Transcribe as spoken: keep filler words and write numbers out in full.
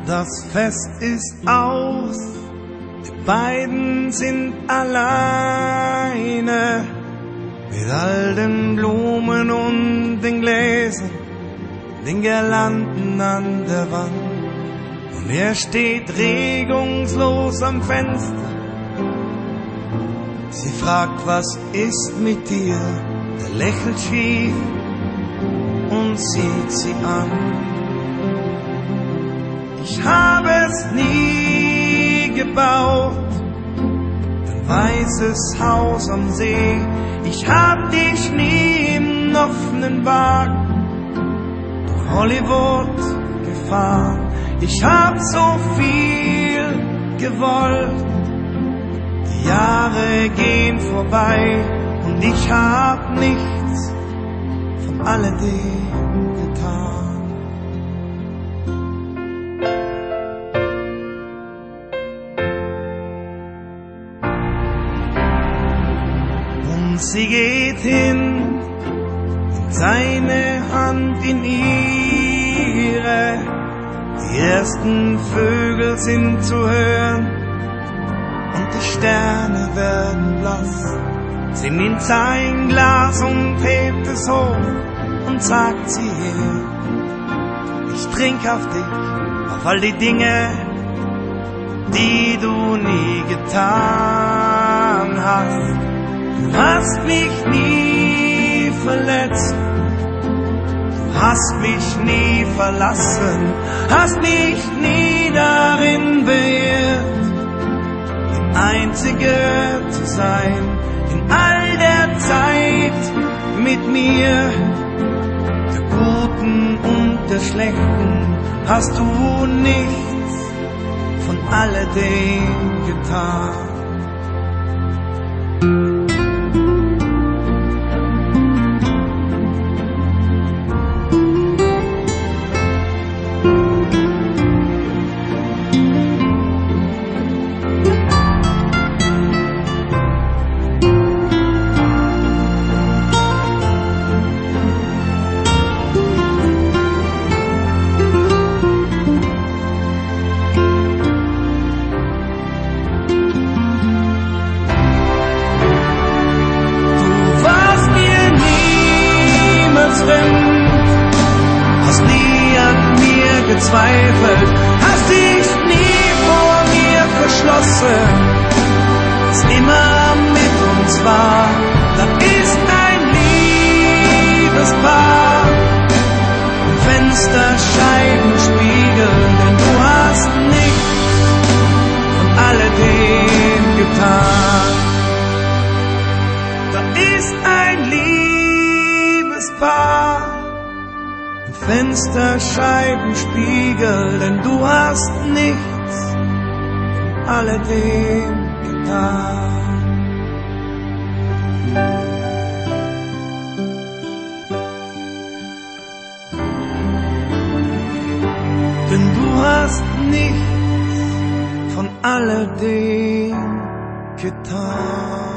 Das Fest ist aus, die beiden sind alleine, mit all den Blumen und den Gläsern, den Girlanden an der Wand. Und er steht regungslos am Fenster. Sie fragt, was ist mit dir? Er lächelt schief und sieht sie an. Ich habe es nie gebaut, ein weißes Haus am See. Ich hab dich nie im offenen Wagen durch Hollywood gefahren. Ich hab so viel gewollt, die Jahre gehen vorbei und ich hab nichts von alledem getan. Und sie geht hin, nimmt seine Hand in ihre. Die ersten Vögel sind zu hören und die Sterne werden blass. Sie nimmt sein Glas und hebt es hoch und sagt sie her: Ich trink auf dich, auf all die Dinge, die du nie getan hast. Du hast mich nie verletzt, du hast mich nie verlassen, hast mich nie darin beirrt, die Einzige zu sein in all der Zeit mit mir. Der Guten und der Schlechten hast du nichts von alledem getan. Hast nie an mir gezweifelt, hast dich nie vor mir verschlossen. Was immer mit uns war, da ist ein Liebespaar. Fensterscheiben spiegeln, denn du hast nichts von alledem getan. Da ist ein Liebespaar. Fensterscheiben spiegeln, denn du hast nichts von alledem getan. Denn du hast nichts von alledem getan.